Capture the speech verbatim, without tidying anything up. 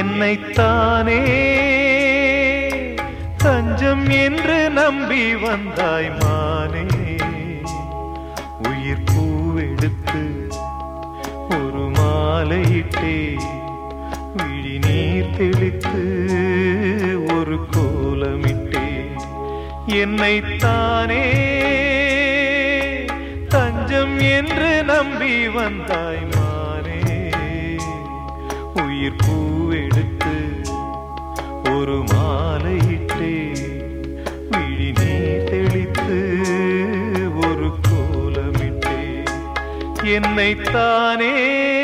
என்னைத்தானே தஞ்சம் என்று நம்பி வந்தாய் மானே. உயிர் பூவெடுத்து ஒரு மாலையிட்டே விழி நீர் தெளித்து ஒரு கோலமிட்டே. என்னைத்தானே தஞ்சம் என்று நம்பி வந்தாய் மானே. உயிர் பூவெடுத்து ஒரு மாலையிட்டே விழி நீர் தெளித்து ஒரு கோலமிட்டே. என்னைத்தானே